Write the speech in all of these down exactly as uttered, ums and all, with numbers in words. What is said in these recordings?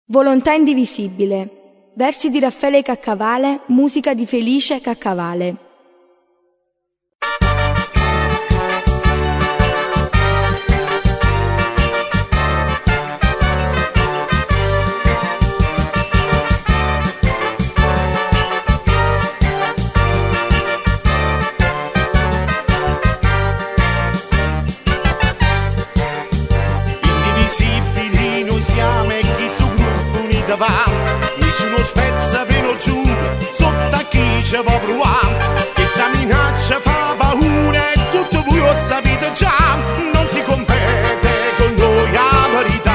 Volontà indivisibile. Versi di Raffaele Caccavale, musica di Felice Caccavale. Indivisibili noi siamo e chi sto gruppo unito va. Nessuno spezza veno giù, sotto a chi ci va provare. Questa minaccia fa paura e tutto voi lo sapete già. Non si compete con noi a verità.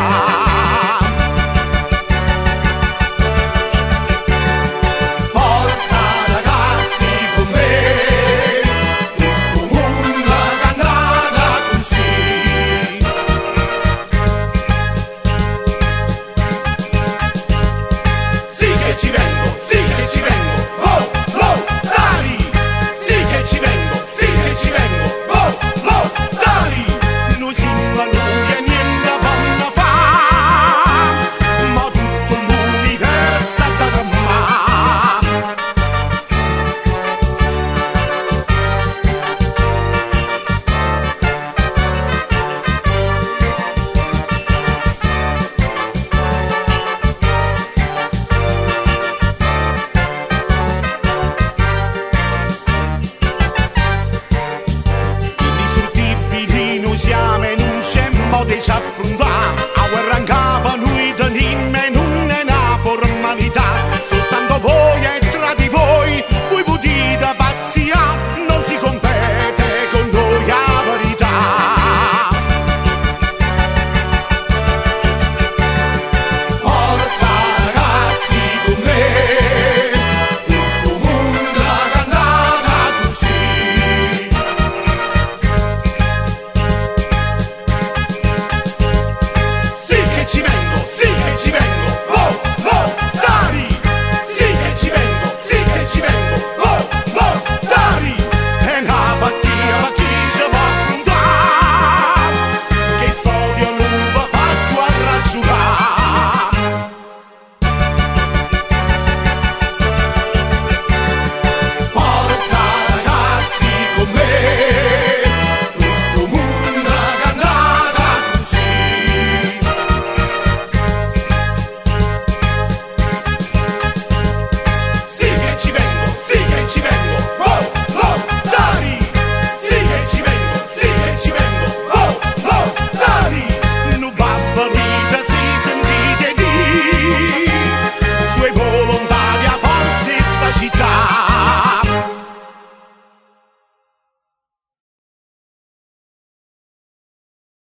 Forza ragazzi con me, tutto mondo che andrà così. Sì che ci vede.